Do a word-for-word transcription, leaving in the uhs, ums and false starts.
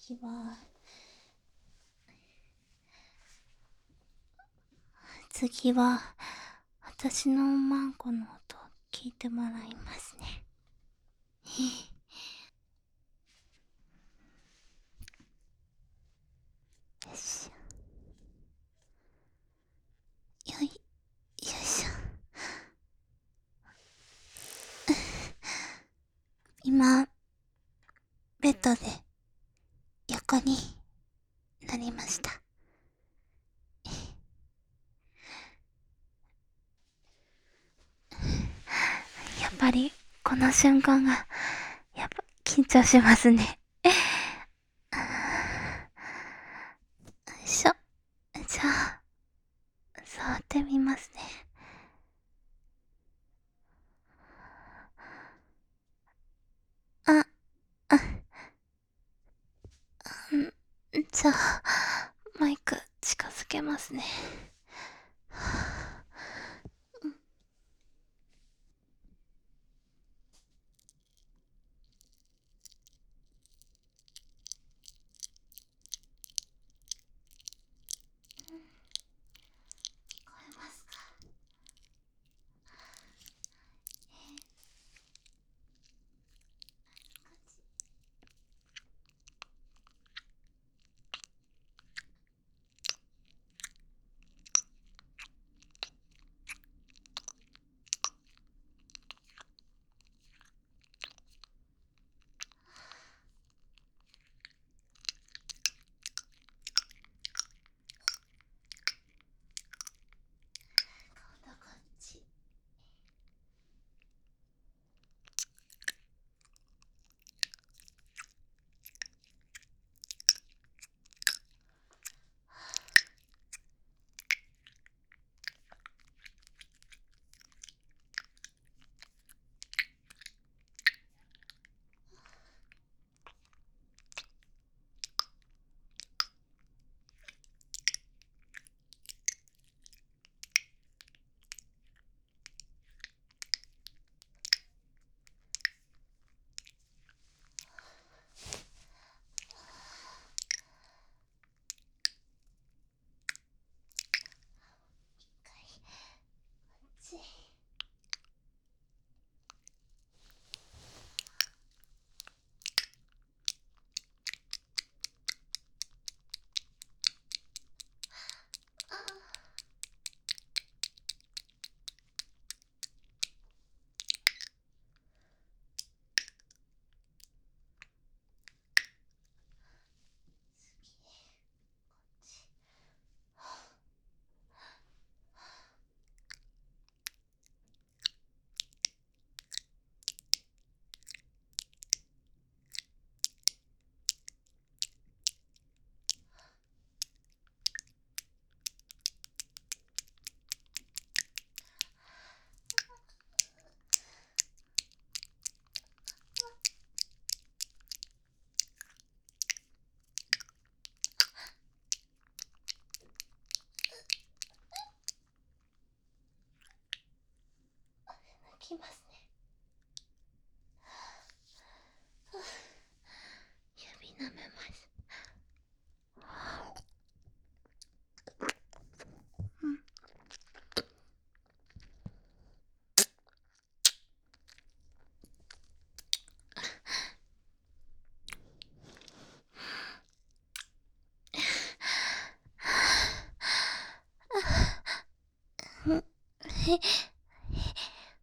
次は次は私のマンコの音を聞いてもらいますね。よしょ。よいよいしょ。今ベッドで横になりました。やっぱりこの瞬間がやっぱ緊張しますね。よいしょ。じゃあ触ってみますね。ああんじゃあマイク近づけますね。聞こえますか？今度こっち。こっち。泣きますね。指舐めます。うん。え